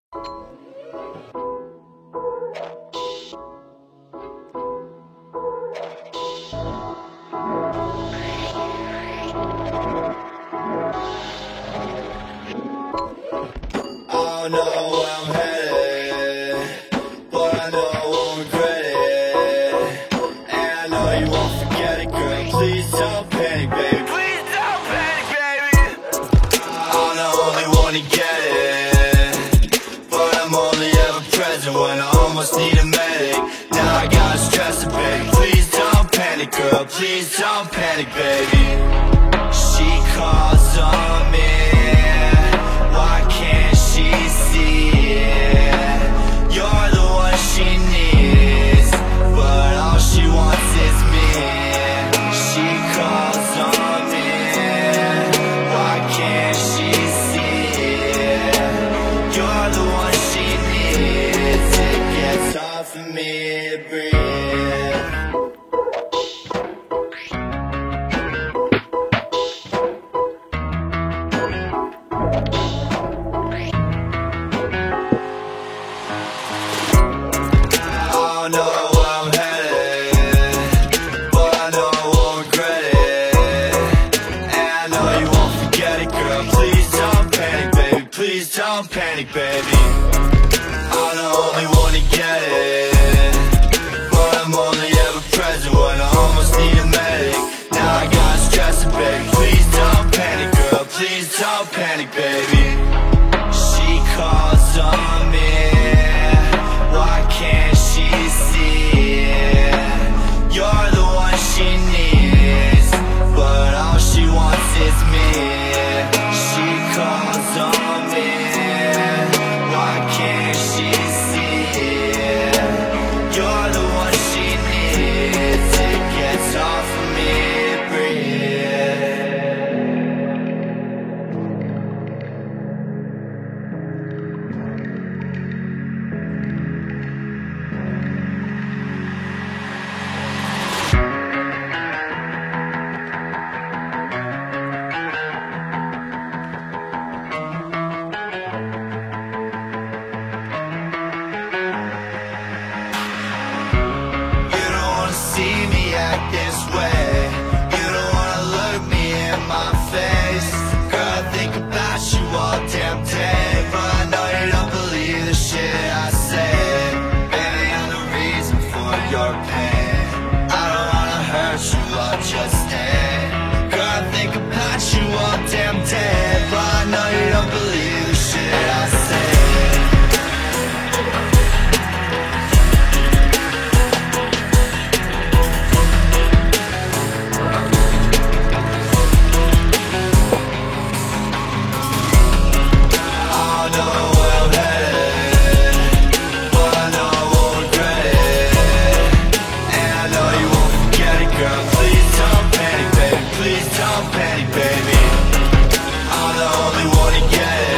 don't know where I'm headed, but I know I won't regret it. And I know you won't forget it, girl. Please don't panic, baby. Please don't panic, baby. I'm the only one to get it, but I'm only ever present when I almost need a medic. Now I gotta stress it, baby. Please don't panic, girl. Please don't panic, baby. She calls on me. Why can't she see it? You're the one she needs, but all she wants is me. She calls on me. Why can't she see it? You're the one she needs. It gets hard for me to breathe. I know where I'm headed, but I know I won't regret it. And I know you won't forget it, girl. Please don't panic, baby. Please don't panic, baby. I'm the only one to get it, but I'm only ever present when I almost need a medic. Now I gotta stress it, baby. Please don't panic, girl. Please don't panic, baby. She calls on me. Why can't she see it? You're the one she needs, but all she wants is me. She calls on me. Why can't she see it? You're the one she needs. It gets hard for me to breathe. See me act this way. You don't wanna look me in my face. Girl, I think about you all damn day, but I know you don't believe the shit I say. Baby, I'm the reason for your pain. I don't wanna hurt you, I'll just stay. Girl, I think about you all damn day, but I know you don't believe the shit I say. Please don't panic, baby. I'm the only one to get it.